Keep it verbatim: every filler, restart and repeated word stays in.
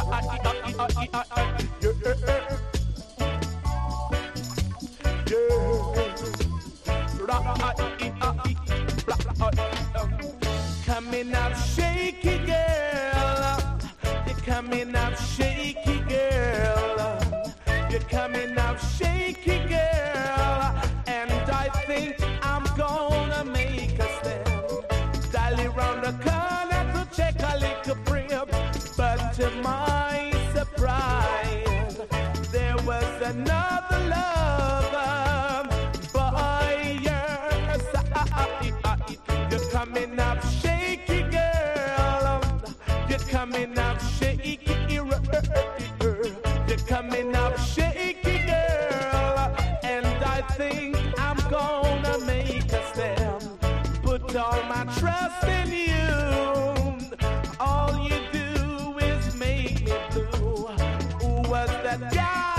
Coming up shaky girl, you're coming up shaky girl, you're coming up shaky girl, and I think I'm gonna make a stand. Dally round the corner to check a little crib, but to my surprise, there was another lover by your side. You're coming up shaky girl, you're coming up shaky girl, you're coming up shaky girl, and I think I'm gonna make a stand. Put all my trust in you, all you do is make me blue. Who was that guy?